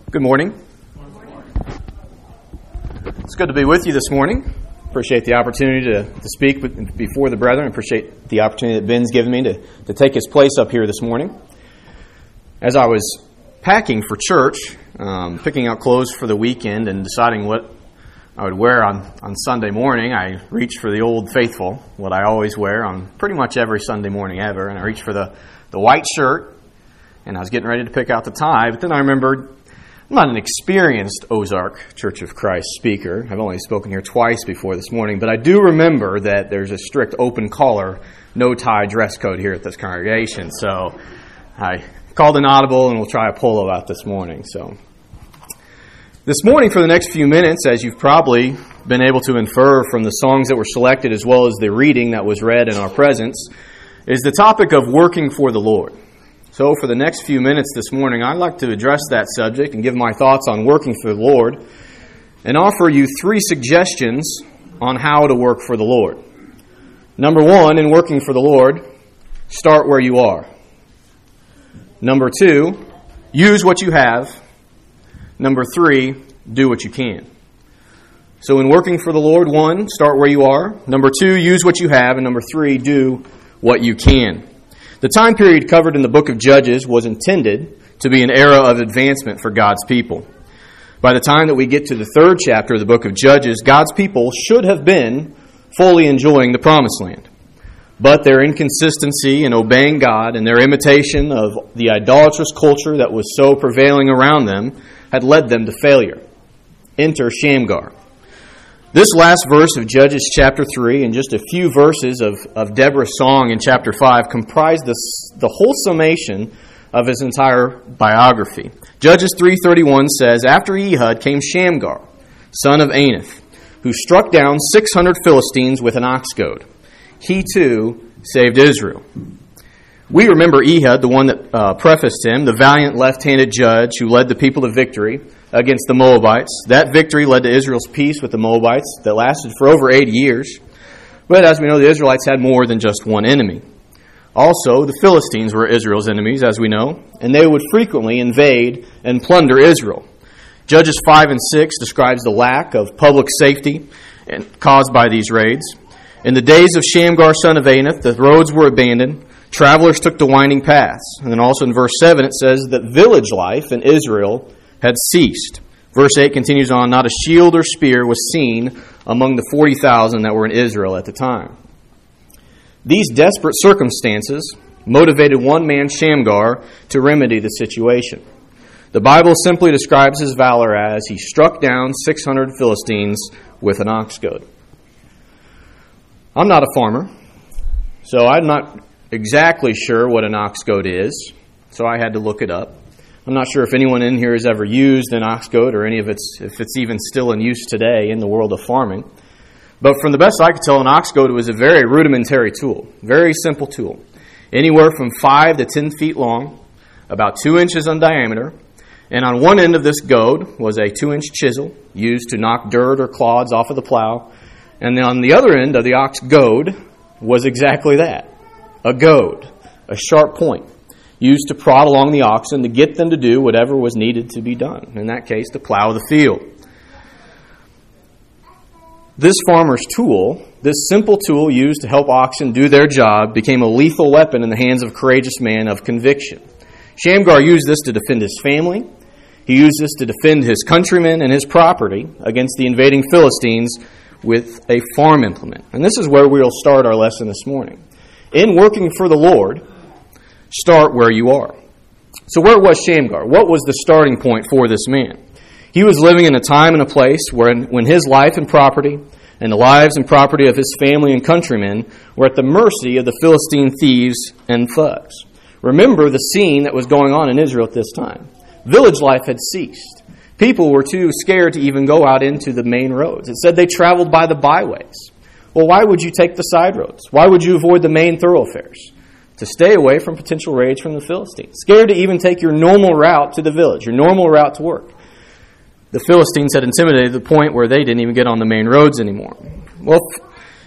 Good morning. It's good to be with you this morning. Appreciate the opportunity to speak before the brethren. Appreciate the opportunity that Ben's given me to take his place up here this morning. As I was packing for church, picking out clothes for the weekend and deciding what I would wear on Sunday morning, I reached for the Old Faithful, what I always wear on pretty much every Sunday morning ever. And I reached for the white shirt, and I was getting ready to pick out the tie. But then I remembered I'm not an experienced Ozark Church of Christ speaker. I've only spoken here twice before this morning, but I do remember that there's a strict open collar, no tie dress code here at this congregation. So I called an audible, and we'll try a polo out this morning. So this morning, for the next few minutes, as you've probably been able to infer from the songs that were selected as well as the reading that was read in our presence, is the topic of working for the Lord. So for the next few minutes this morning, I'd like to address that subject and give my thoughts on working for the Lord and offer you 3 suggestions on how to work for the Lord. Number 1, in working for the Lord, start where you are. Number 2, use what you have. Number 3, do what you can. So in working for the Lord, 1, start where you are. Number 2, use what you have. And number 3, do what you can. The time period covered in the book of Judges was intended to be an era of advancement for God's people. By the time that we get to the 3rd chapter of the book of Judges, God's people should have been fully enjoying the promised land. But their inconsistency in obeying God and their imitation of the idolatrous culture that was so prevailing around them had led them to failure. Enter Shamgar. This last verse of Judges chapter 3 and just a few verses of Deborah's song in chapter 5 comprise the whole summation of his entire biography. Judges 3:31 says, "After Ehud came Shamgar, son of Anath, who struck down 600 Philistines with an ox goad. He too saved Israel." We remember Ehud, the one that prefaced him, the valiant left-handed judge who led the people to victory against the Moabites. That victory led to Israel's peace with the Moabites that lasted for over 80 years. But as we know, the Israelites had more than just one enemy. Also, the Philistines were Israel's enemies, as we know, and they would frequently invade and plunder Israel. Judges 5 and 6 describes the lack of public safety caused by these raids. In the days of Shamgar, son of Anath, the roads were abandoned. Travelers took the winding paths. And then also in verse 7 it says that village life in Israel had ceased. Verse 8 continues on, "Not a shield or spear was seen among the 40,000 that were in Israel at the time." These desperate circumstances motivated one man, Shamgar, to remedy the situation. The Bible simply describes his valor as he struck down 600 Philistines with an ox goad. I'm not a farmer, so I'm not exactly sure what an ox goad is, so I had to look it up. I'm not sure if anyone in here has ever used an ox goad or if it's even still in use today in the world of farming. But from the best I could tell, an ox goad was a very rudimentary tool, very simple tool, anywhere from 5 to 10 feet long, about 2 inches in diameter, and on one end of this goad was a 2-inch chisel used to knock dirt or clods off of the plow, and then on the other end of the ox goad was exactly that, a goad, a sharp point, used to prod along the oxen to get them to do whatever was needed to be done. In that case, to plow the field. This farmer's tool, this simple tool used to help oxen do their job, became a lethal weapon in the hands of a courageous man of conviction. Shamgar used this to defend his family. He used this to defend his countrymen and his property against the invading Philistines with a farm implement. And this is where we'll start our lesson this morning. In working for the Lord, start where you are. So where was Shamgar? What was the starting point for this man? He was living in a time and a place when his life and property and the lives and property of his family and countrymen were at the mercy of the Philistine thieves and thugs. Remember the scene that was going on in Israel at this time. Village life had ceased. People were too scared to even go out into the main roads. It said they traveled by the byways. Well, why would you take the side roads? Why would you avoid the main thoroughfares? To stay away from potential raids from the Philistines. Scared to even take your normal route to the village, your normal route to work. The Philistines had intimidated to the point where they didn't even get on the main roads anymore. Well,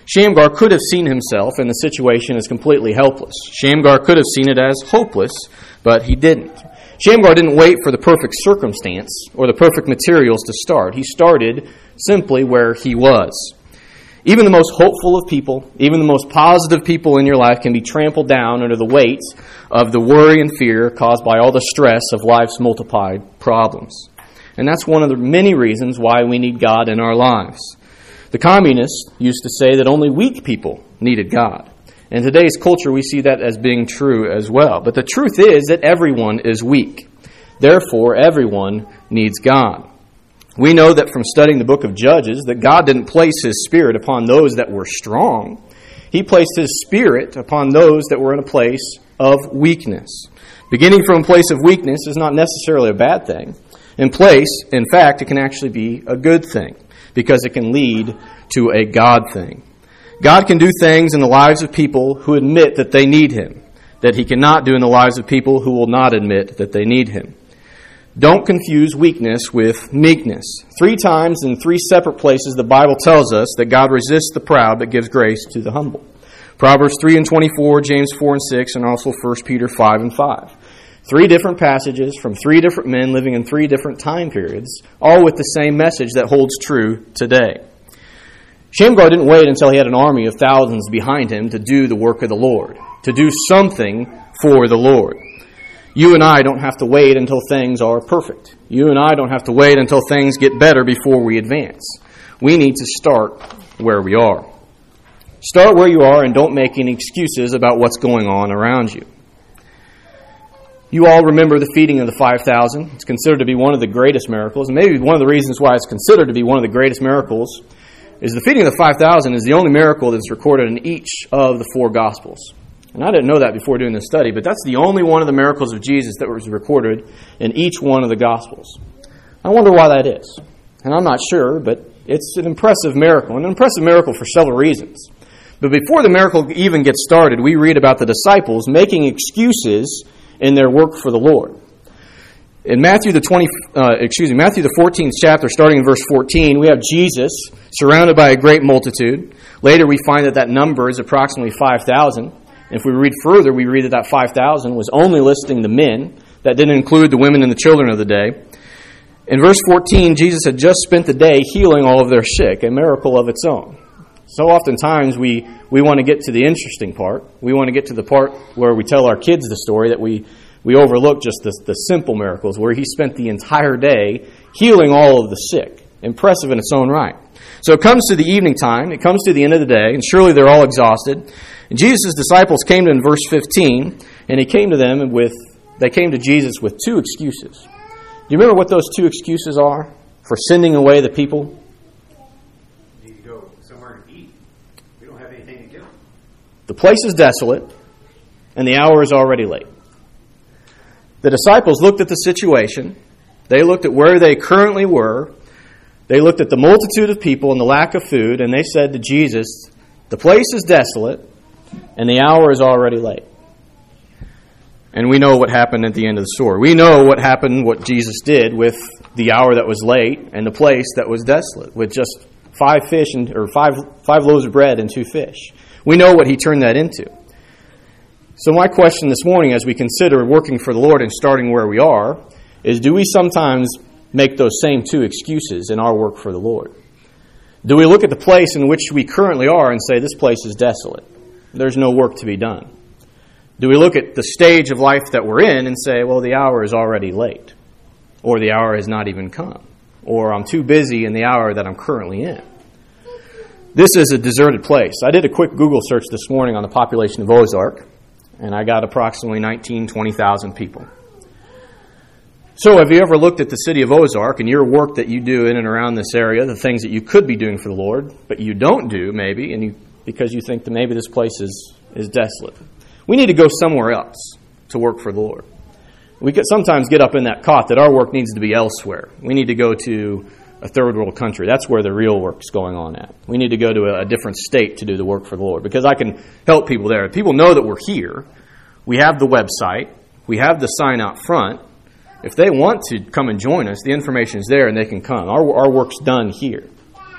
Shamgar could have seen himself in the situation as completely helpless. Shamgar could have seen it as hopeless, but he didn't. Shamgar didn't wait for the perfect circumstance or the perfect materials to start. He started simply where he was. Even the most hopeful of people, even the most positive people in your life can be trampled down under the weight of the worry and fear caused by all the stress of life's multiplied problems. And that's one of the many reasons why we need God in our lives. The communists used to say that only weak people needed God. In today's culture, we see that as being true as well. But the truth is that everyone is weak. Therefore, everyone needs God. We know that from studying the book of Judges that God didn't place His Spirit upon those that were strong. He placed His Spirit upon those that were in a place of weakness. Beginning from a place of weakness is not necessarily a bad thing. In fact, it can actually be a good thing because it can lead to a God thing. God can do things in the lives of people who admit that they need Him, that He cannot do in the lives of people who will not admit that they need Him. Don't confuse weakness with meekness. 3 times in 3 separate places the Bible tells us that God resists the proud but gives grace to the humble. Proverbs 3:24, James 4:6, and also 1 Peter 5:5. 3 different passages from 3 different men living in 3 different time periods, all with the same message that holds true today. Shamgar didn't wait until he had an army of thousands behind him to do the work of the Lord, to do something for the Lord. You and I don't have to wait until things are perfect. You and I don't have to wait until things get better before we advance. We need to start where we are. Start where you are and don't make any excuses about what's going on around you. You all remember the feeding of the 5,000. It's considered to be one of the greatest miracles. And maybe one of the reasons why it's considered to be one of the greatest miracles is the feeding of the 5,000 is the only miracle that's recorded in each of the 4 Gospels. And I didn't know that before doing this study, but that's the only one of the miracles of Jesus that was recorded in each one of the Gospels. I wonder why that is. And I'm not sure, but it's an impressive miracle. An impressive miracle for several reasons. But before the miracle even gets started, we read about the disciples making excuses in their work for the Lord. In Matthew the 14th chapter, starting in verse 14, we have Jesus surrounded by a great multitude. Later we find that number is approximately 5,000. If we read further, we read that 5,000 was only listing the men. That didn't include the women and the children of the day. In verse 14, Jesus had just spent the day healing all of their sick, a miracle of its own. So oftentimes we want to get to the interesting part. We want to get to the part where we tell our kids the story that we overlook just the simple miracles, where He spent the entire day healing all of the sick. Impressive in its own right. So it comes to the evening time, it comes to the end of the day, and surely they're all exhausted. And Jesus' disciples came to him in verse 15, and they came to Jesus with 2 excuses. Do you remember what those 2 excuses are for sending away the people? We need to go somewhere to eat. We don't have anything to give. The place is desolate, and the hour is already late. The disciples looked at the situation. They looked at where they currently were. They looked at the multitude of people and the lack of food, and they said to Jesus, the place is desolate, and the hour is already late. And we know what happened at the end of the story. We know what Jesus did with the hour that was late and the place that was desolate, with just 5 loaves of bread and 2 fish. We know what He turned that into. So my question this morning, as we consider working for the Lord and starting where we are, is do we sometimes make those same 2 excuses in our work for the Lord? Do we look at the place in which we currently are and say, this place is desolate? There's no work to be done. Do we look at the stage of life that we're in and say, well, the hour is already late, or the hour has not even come, or I'm too busy in the hour that I'm currently in? This is a deserted place. I did a quick Google search this morning on the population of Ozark, and I got approximately 20,000 people. So have you ever looked at the city of Ozark and your work that you do in and around this area, the things that you could be doing for the Lord, but you don't do maybe, because you think that maybe this place is desolate? We need to go somewhere else to work for the Lord. We could sometimes get up in that cot that our work needs to be elsewhere. We need to go to a third world country. That's where the real work's going on at. We need to go to a different state to do the work for the Lord, because I can help people there. People know that we're here. We have the website. We have the sign out front. If they want to come and join us, the information is there and they can come. Our work's done here.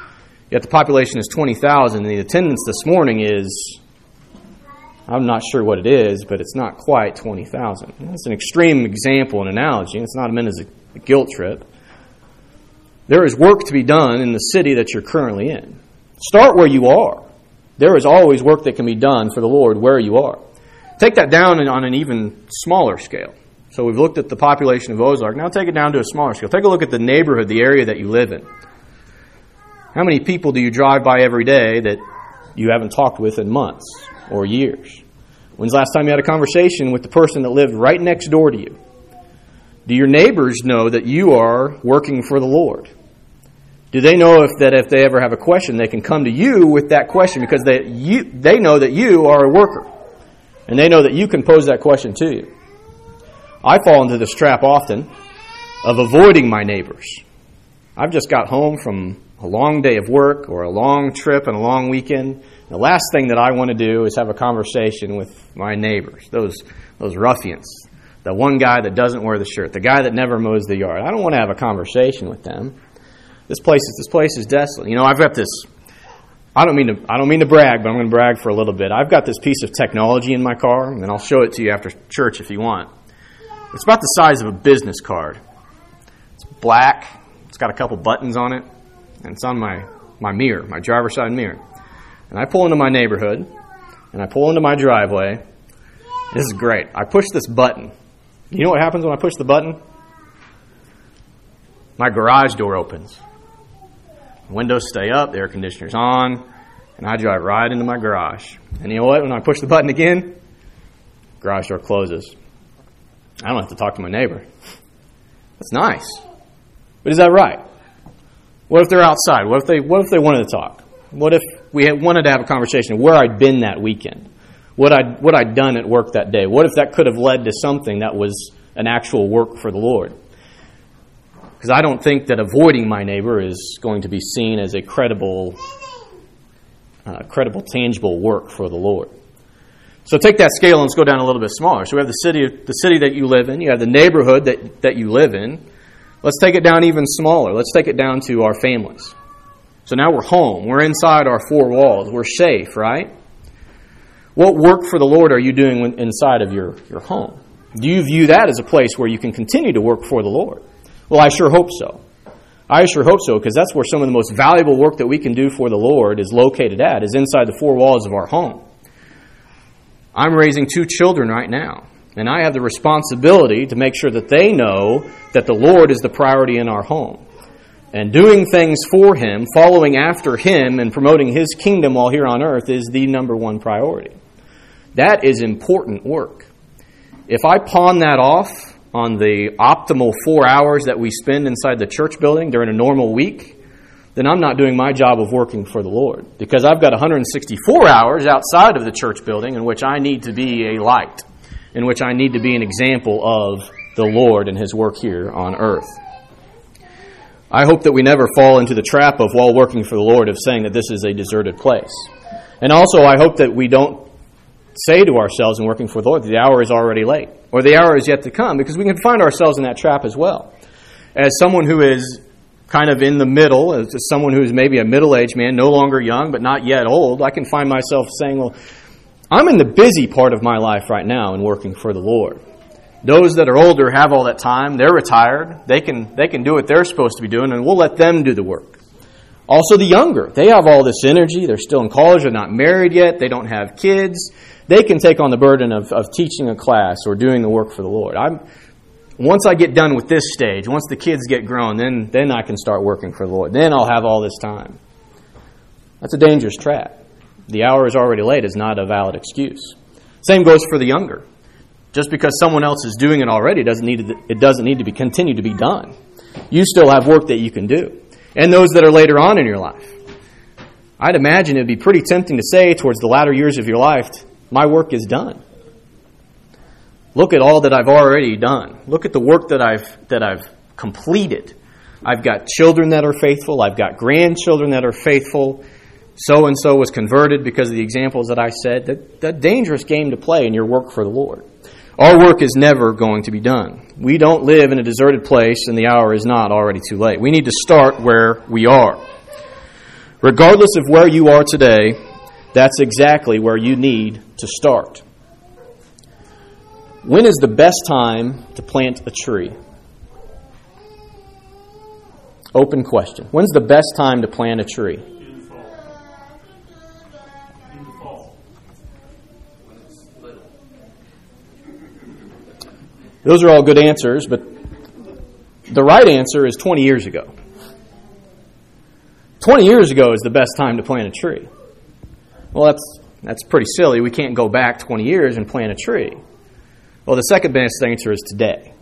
Yet the population is 20,000, and the attendance this morning is, I'm not sure what it is, but it's not quite 20,000. That's an extreme example and analogy. It's not meant as a guilt trip. There is work to be done in the city that you're currently in. Start where you are. There is always work that can be done for the Lord where you are. Take that down on an even smaller scale. So we've looked at the population of Ozark. Now take it down to a smaller scale. Take a look at the neighborhood, the area that you live in. How many people do you drive by every day that you haven't talked with in months or years? When's the last time you had a conversation with the person that lived right next door to you? Do your neighbors know that you are working for the Lord? Do they know if they ever have a question, they can come to you with that question because they know that you are a worker. And they know that you can pose that question to you. I fall into this trap often of avoiding my neighbors. I've just got home from a long day of work or a long trip and a long weekend. The last thing that I want to do is have a conversation with my neighbors, those ruffians, the one guy that doesn't wear the shirt, the guy that never mows the yard. I don't want to have a conversation with them. This place is desolate. You know, I've got this. I don't mean to brag, but I'm going to brag for a little bit. I've got this piece of technology in my car, and I'll show it to you after church if you want. It's about the size of a business card. It's black. It's got a couple buttons on it, and it's on my mirror, my driver's side mirror. And I pull into my neighborhood, and I pull into my driveway. This is great. I push this button. You know what happens when I push the button? My garage door opens. Windows stay up, the air conditioner's on, and I drive right into my garage. And you know what? When I push the button again, garage door closes. I don't have to talk to my neighbor. That's nice. But is that right? What if they're outside? What if they wanted to talk? What if we wanted to have a conversation of where I'd been that weekend? What I'd done at work that day? What if that could have led to something that was an actual work for the Lord? Because I don't think that avoiding my neighbor is going to be seen as a credible, tangible work for the Lord. So take that scale and let's go down a little bit smaller. So we have the city that you live in. You have the neighborhood that you live in. Let's take it down even smaller. Let's take it down to our families. So now we're home. We're inside our four walls. We're safe, right? What work for the Lord are you doing inside of your home? Do you view that as a place where you can continue to work for the Lord? Well, I sure hope so. I sure hope so, because that's where some of the most valuable work that we can do for the Lord is located at, is inside the four walls of our home. I'm raising 2 children right now, and I have the responsibility to make sure that they know that the Lord is the priority in our home. And doing things for Him, following after Him, and promoting His kingdom while here on earth is the number one priority. That is important work. If I pawn that off on the optimal 4 hours that we spend inside the church building during a normal week, then I'm not doing my job of working for the Lord. Because I've got 164 hours outside of the church building in which I need to be a light, in which I need to be an example of the Lord and His work here on earth. I hope that we never fall into the trap of, while working for the Lord, of saying that this is a deserted place. And also I hope that we don't say to ourselves in working for the Lord, the hour is already late, or the hour is yet to come, because we can find ourselves in that trap as well. As someone who is kind of in the middle, as someone who is maybe a middle-aged man, no longer young, but not yet old, I can find myself saying, well, I'm in the busy part of my life right now in working for the Lord. Those that are older have all that time. They're retired. They can do what they're supposed to be doing, and we'll let them do the work. Also the younger, they have all this energy. They're still in college. They're not married yet. They don't have kids. They can take on the burden of teaching a class or doing the work for the Lord. Once I get done with this stage, once the kids get grown, then I can start working for the Lord. Then I'll have all this time. That's a dangerous trap. The hour is already late is not a valid excuse. Same goes for the younger. Just because someone else is doing it already it doesn't need to continue to be done. You still have work that you can do. And those that are later on in your life. I'd imagine it would be pretty tempting to say towards the latter years of your life, my work is done. Look at all that I've already done. Look at the work that I've completed. I've got children that are faithful. I've got grandchildren that are faithful. So-and-so was converted because of the examples that I said. That's a dangerous game to play in your work for the Lord. Our work is never going to be done. We don't live in a deserted place and the hour is not already too late. We need to start where we are. Regardless of where you are today, that's exactly where you need to start. When is the best time to plant a tree? Open question. When's the best time to plant a tree? In the fall. In the fall. When it's little. Those are all good answers, but the right answer is 20 years ago. 20 years ago is the best time to plant a tree. Well, that's pretty silly. We can't go back 20 years and plant a tree. Well, the second best answer is today.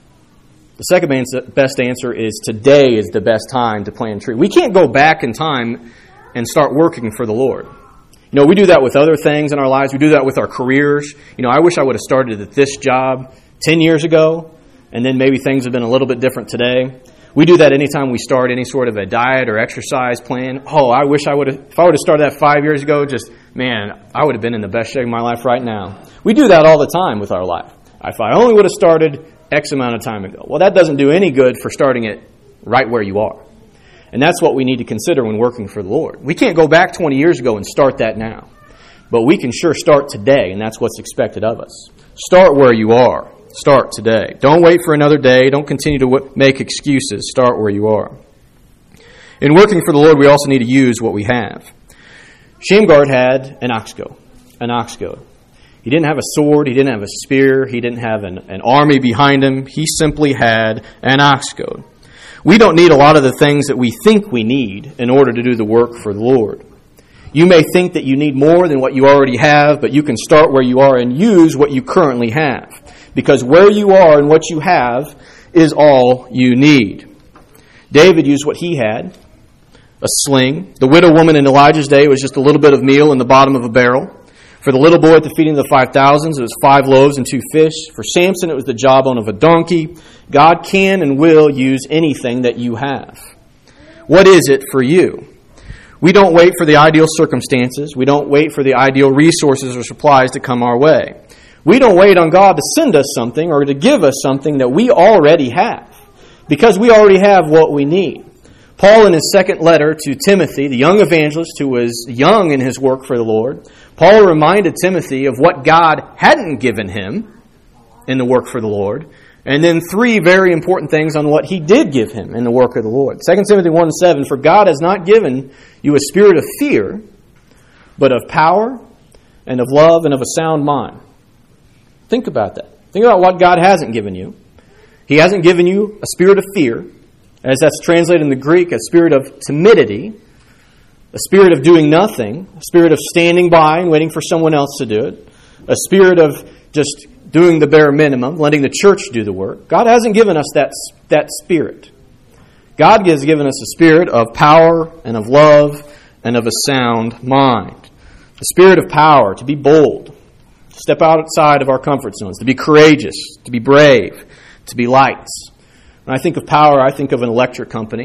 The second best answer is today is the best time to plant a tree. We can't go back in time and start working for the Lord. You know, we do that with other things in our lives. We do that with our careers. You know, I wish I would have started at this job 10 years ago, and then maybe things have been a little bit different today. We do that anytime we start any sort of a diet or exercise plan. Oh, I wish if I would have started that 5 years ago, I would have been in the best shape of my life right now. We do that all the time with our life. If I only would have started X amount of time ago. Well, that doesn't do any good for starting it right where you are. And that's what we need to consider when working for the Lord. We can't go back 20 years ago and start that now. But we can sure start today, and that's what's expected of us. Start where you are. Start today. Don't wait for another day. Don't continue to make excuses. Start where you are. In working for the Lord, we also need to use what we have. Shamgar had an ox goad. He didn't have a sword. He didn't have a spear. He didn't have an army behind him. He simply had an ox goad. We don't need a lot of the things that we think we need in order to do the work for the Lord. You may think that you need more than what you already have, but you can start where you are and use what you currently have. Because where you are and what you have is all you need. David used what he had, a sling. The widow woman in Elijah's day was just a little bit of meal in the bottom of a barrel. For the little boy at the feeding of the 5,000, it was 5 loaves and 2 fish. For Samson, it was the jawbone of a donkey. God can and will use anything that you have. What is it for you? We don't wait for the ideal circumstances. We don't wait for the ideal resources or supplies to come our way. We don't wait on God to send us something or to give us something that we already have, because we already have what we need. Paul, in his second letter to Timothy, the young evangelist who was young in his work for the Lord, Paul reminded Timothy of what God hadn't given him in the work for the Lord, and then 3 very important things on what he did give him in the work of the Lord. 2 Timothy 1:7, for God has not given you a spirit of fear, but of power and of love and of a sound mind. Think about that. Think about what God hasn't given you. He hasn't given you a spirit of fear, as that's translated in the Greek, a spirit of timidity, a spirit of doing nothing, a spirit of standing by and waiting for someone else to do it, a spirit of just doing the bare minimum, letting the church do the work. God hasn't given us that spirit. God has given us a spirit of power and of love and of a sound mind. A spirit of power, to be bold, to step outside of our comfort zones, to be courageous, to be brave, to be lights. When I think of power, I think of an electric company.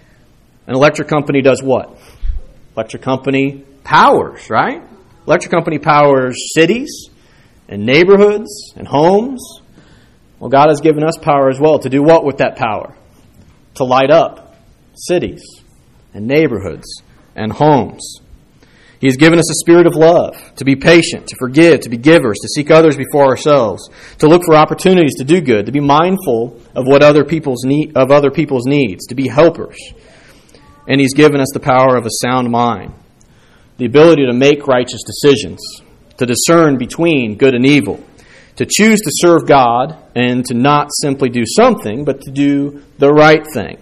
An electric company does what? Electric company powers, right? Electric company powers cities and neighborhoods and homes. Well, God has given us power as well. To do what with that power? To light up cities and neighborhoods and homes. He has given us a spirit of love, to be patient, to forgive, to be givers, to seek others before ourselves, to look for opportunities to do good, to be mindful of what other people's needs, to be helpers. And He's given us the power of a sound mind, the ability to make righteous decisions, to discern between good and evil, to choose to serve God and to not simply do something, but to do the right thing.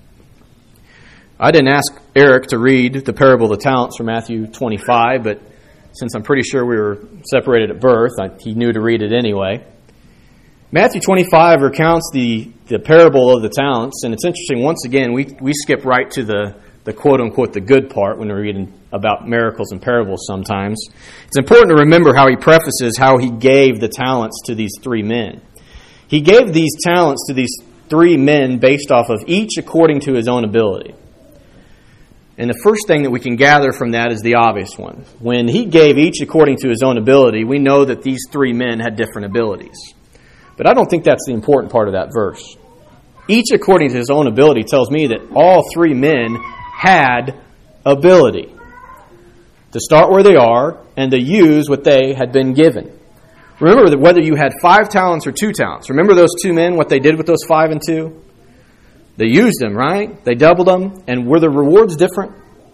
I didn't ask Eric to read the parable of the talents from Matthew 25, but since I'm pretty sure we were separated at birth, he knew to read it anyway. Matthew 25 recounts the parable of the talents, and it's interesting, once again, we skip right to the quote-unquote the good part when we're reading about miracles and parables sometimes. It's important to remember how he prefaces how he gave the talents to these 3 men. He gave these talents to these 3 men based off of each according to his own ability. And the first thing that we can gather from that is the obvious one. When he gave each according to his own ability, we know that these 3 men had different abilities. But I don't think that's the important part of that verse. Each according to his own ability tells me that all 3 men had ability. To start where they are and to use what they had been given. Remember that whether you had 5 talents or 2 talents. Remember those 2 men, what they did with those 5 and 2? They used them, right? They doubled them. And were the rewards different?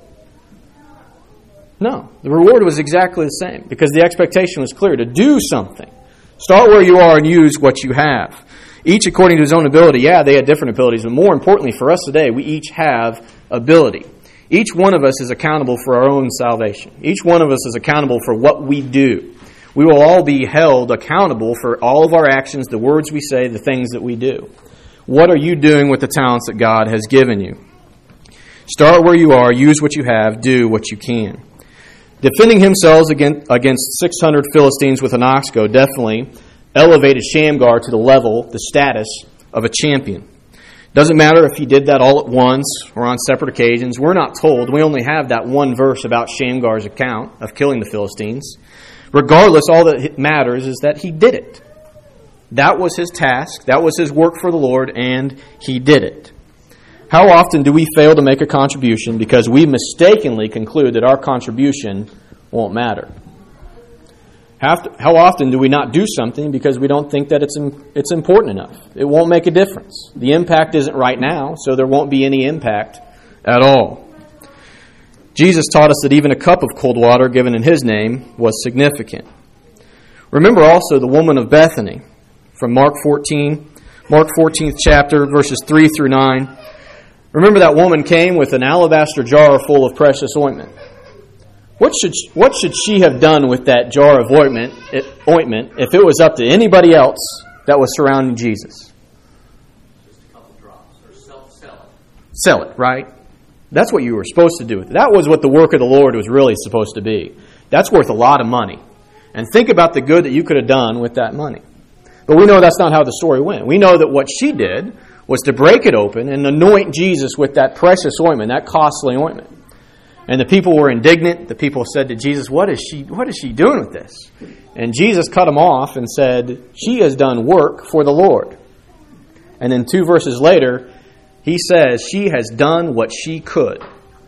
No. The reward was exactly the same because the expectation was clear to do something. Start where you are and use what you have. Each according to his own ability. Yeah, they had different abilities, but more importantly for us today, we each have ability. Each one of us is accountable for our own salvation. Each one of us is accountable for what we do. We will all be held accountable for all of our actions, the words we say, the things that we do. What are you doing with the talents that God has given you? Start where you are, use what you have, do what you can. Defending himself against 600 Philistines with an ox goad definitely elevated Shamgar to the level, the status of a champion. Doesn't matter if he did that all at once or on separate occasions. We're not told. We only have that one verse about Shamgar's account of killing the Philistines. Regardless, all that matters is that he did it. That was his task. That was his work for the Lord, and he did it. How often do we fail to make a contribution because we mistakenly conclude that our contribution won't matter? How often do we not do something because we don't think that it's important enough? It won't make a difference. The impact isn't right now, so there won't be any impact at all. Jesus taught us that even a cup of cold water given in his name was significant. Remember also the woman of Bethany from Mark 14th chapter, verses 3 through 9. Remember that woman came with an alabaster jar full of precious ointment. What should she have done with that jar of ointment if it was up to anybody else that was surrounding Jesus? Just a couple drops, or sell it. Sell it, right? That's what you were supposed to do with it. That was what the work of the Lord was really supposed to be. That's worth a lot of money. And think about the good that you could have done with that money. But we know that's not how the story went. We know that what she did was to break it open and anoint Jesus with that precious ointment, that costly ointment. And the people were indignant. The people said to Jesus, what is she doing with this? And Jesus cut them off and said, she has done work for the Lord. And then 2 verses later, he says, she has done what she could.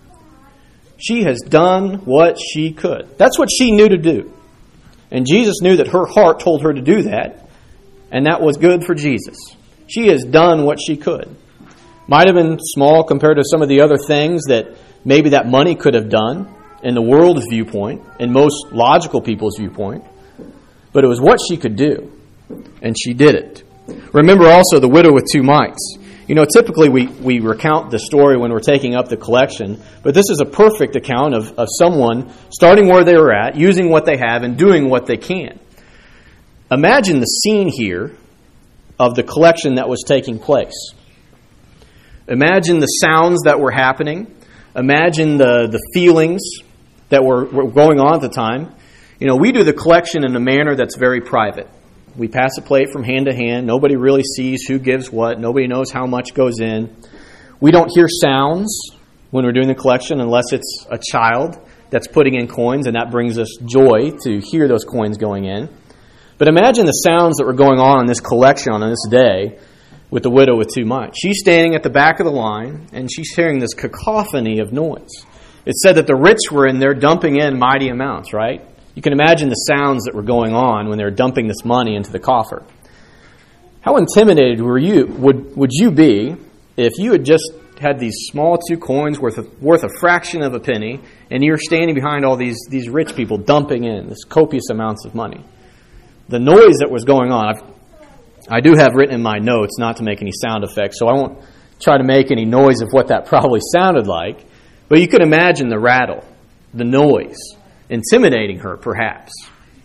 She has done what she could. That's what she knew to do. And Jesus knew that her heart told her to do that. And that was good for Jesus. She has done what she could. Might have been small compared to some of the other things that maybe that money could have done in the world's viewpoint, in most logical people's viewpoint. But it was what she could do. And she did it. Remember also the widow with 2 mites. You know, typically we recount the story when we're taking up the collection, but this is a perfect account of someone starting where they were at, using what they have, and doing what they can. Imagine the scene here of the collection that was taking place. Imagine the sounds that were happening. Imagine the feelings that were going on at the time. You know, we do the collection in a manner that's very private. We pass a plate from hand to hand. Nobody really sees who gives what. Nobody knows how much goes in. We don't hear sounds when we're doing the collection unless it's a child that's putting in coins, and that brings us joy to hear those coins going in. But imagine the sounds that were going on in this collection on this day with the widow with 2 mites. She's standing at the back of the line, and she's hearing this cacophony of noise. It said that the rich were in there dumping in mighty amounts, right? You can imagine the sounds that were going on when they were dumping this money into the coffer. How intimidated would you be if you had just had these small 2 coins worth a fraction of a penny, and you're standing behind all these rich people dumping in this copious amounts of money? The noise that was going on, I do have written in my notes not to make any sound effects, so I won't try to make any noise of what that probably sounded like. But you could imagine the rattle, the noise, intimidating her, perhaps.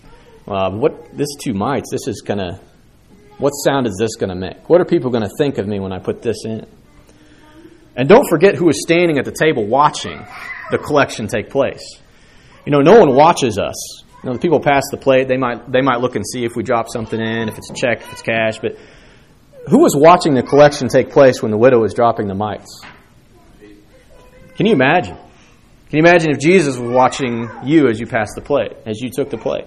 This 2 mites, what sound is this going to make? What are people going to think of me when I put this in? And don't forget who is standing at the table watching the collection take place. You know, no one watches us. You know, the people pass the plate, they might look and see if we drop something in, if it's a check, if it's cash, but who was watching the collection take place when the widow was dropping the mites? Can you imagine? Can you imagine if Jesus was watching you as you passed the plate, as you took the plate?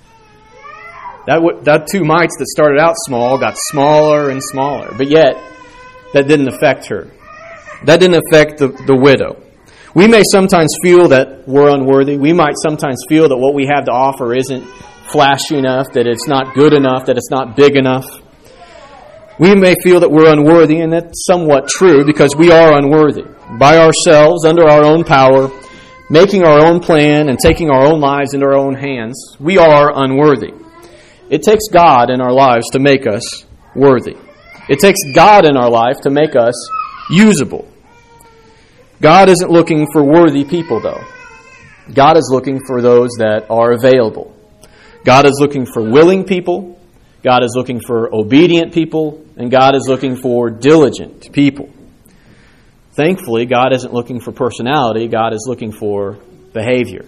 That 2 mites that started out small got smaller and smaller, but yet that didn't affect her. That didn't affect the widow. We may sometimes feel that we're unworthy. We might sometimes feel that what we have to offer isn't flashy enough, that it's not good enough, that it's not big enough. We may feel that we're unworthy, and that's somewhat true because we are unworthy. By ourselves, under our own power, making our own plan and taking our own lives into our own hands, we are unworthy. It takes God in our lives to make us worthy. It takes God in our life to make us usable. God isn't looking for worthy people, though. God is looking for those that are available. God is looking for willing people. God is looking for obedient people. And God is looking for diligent people. Thankfully, God isn't looking for personality. God is looking for behavior.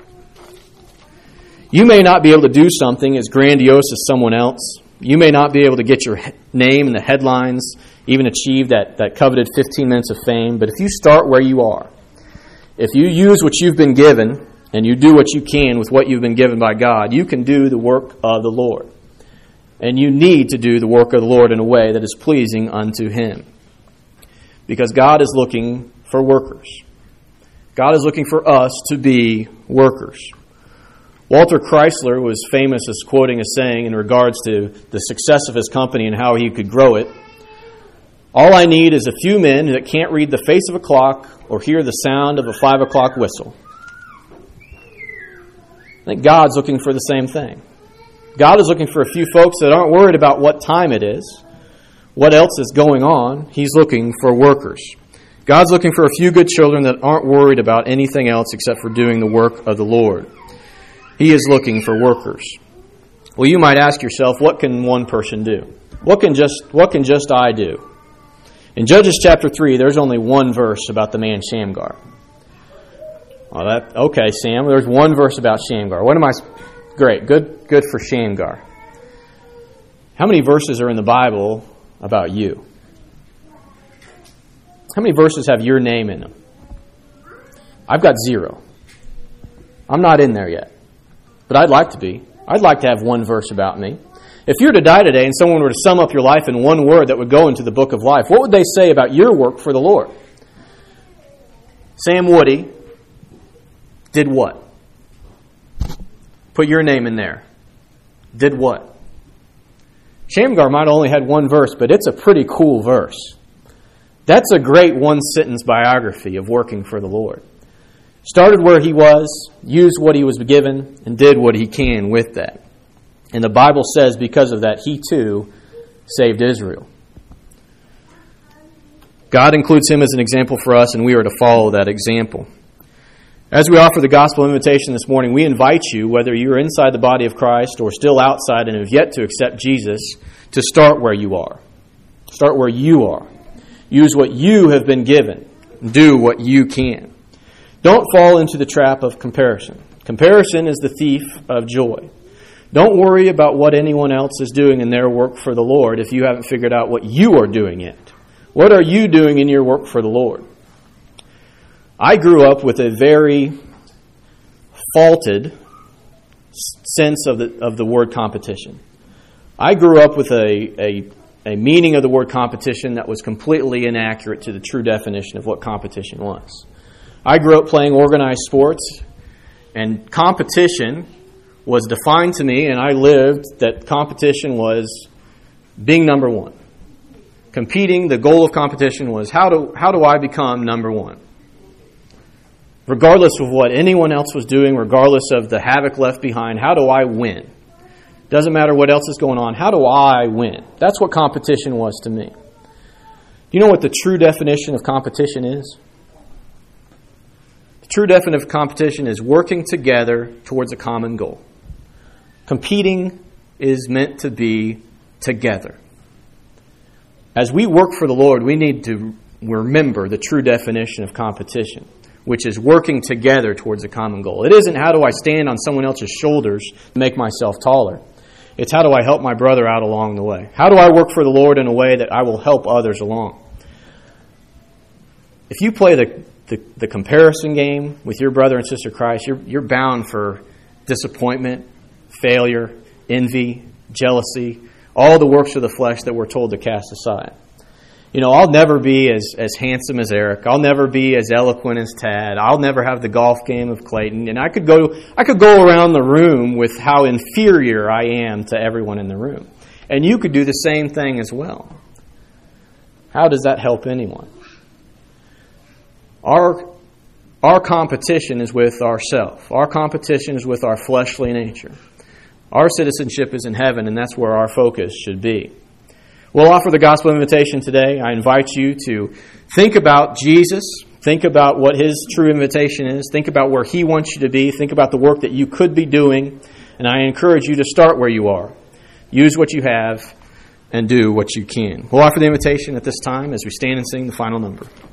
You may not be able to do something as grandiose as someone else. You may not be able to get your name in the headlines, even achieve that coveted 15 minutes of fame. But if you start where you are, if you use what you've been given and you do what you can with what you've been given by God, you can do the work of the Lord. And you need to do the work of the Lord in a way that is pleasing unto Him. Because God is looking for workers. God is looking for us to be workers. Walter Chrysler was famous as quoting a saying in regards to the success of his company and how he could grow it. All I need is a few men that can't read the face of a clock or hear the sound of a 5 o'clock whistle. I think God's looking for the same thing. God is looking for a few folks that aren't worried about what time it is, what else is going on. He's looking for workers. God's looking for a few good children that aren't worried about anything else except for doing the work of the Lord. He is looking for workers. Well, you might ask yourself, what can one person do? What can just I do? In Judges chapter 3, there's only one verse about the man Shamgar. Okay, Sam, there's one verse about Shamgar. Great, good for Shamgar. How many verses are in the Bible about you? How many verses have your name in them? I've got 0. I'm not in there yet. But I'd like to be. I'd like to have one verse about me. If you were to die today and someone were to sum up your life in one word that would go into the book of life, what would they say about your work for the Lord? Sam Woody did what? Put your name in there. Did what? Shamgar might have only had one verse, but it's a pretty cool verse. That's a great one-sentence biography of working for the Lord. Started where he was, used what he was given, and did what he can with that. And the Bible says because of that, he too saved Israel. God includes him as an example for us, and we are to follow that example. As we offer the gospel invitation this morning, we invite you, whether you're inside the body of Christ or still outside and have yet to accept Jesus, to start where you are. Start where you are. Use what you have been given. Do what you can. Don't fall into the trap of comparison. Comparison is the thief of joy. Don't worry about what anyone else is doing in their work for the Lord if you haven't figured out what you are doing yet. What are you doing in your work for the Lord? I grew up with a very faulted sense of the word competition. I grew up with a meaning of the word competition that was completely inaccurate to the true definition of what competition was. I grew up playing organized sports, and competition was defined to me, and I lived that competition was being number one. Competing, the goal of competition was how do I become number one? Regardless of what anyone else was doing, regardless of the havoc left behind, how do I win? Doesn't matter what else is going on, how do I win? That's what competition was to me. Do you know what the true definition of competition is? The true definition of competition is working together towards a common goal. Competing is meant to be together. As we work for the Lord, we need to remember the true definition of competition, which is working together towards a common goal. It isn't how do I stand on someone else's shoulders to make myself taller. It's how do I help my brother out along the way? How do I work for the Lord in a way that I will help others along? If you play the comparison game with your brother and sister Christ, you're bound for disappointment, failure, envy, jealousy, all the works of the flesh that we're told to cast aside. I'll never be as handsome as Eric. I'll never be as eloquent as Tad. I'll never have the golf game of Clayton. And I could go around the room with how inferior I am to everyone in the room. And you could do the same thing as well. How does that help anyone? Our competition is with ourselves. Our competition is with our fleshly nature. Our citizenship is in heaven, and that's where our focus should be. We'll offer the gospel invitation today. I invite you to think about Jesus. Think about what His true invitation is. Think about where He wants you to be. Think about the work that you could be doing. And I encourage you to start where you are. Use what you have and do what you can. We'll offer the invitation at this time as we stand and sing the final number.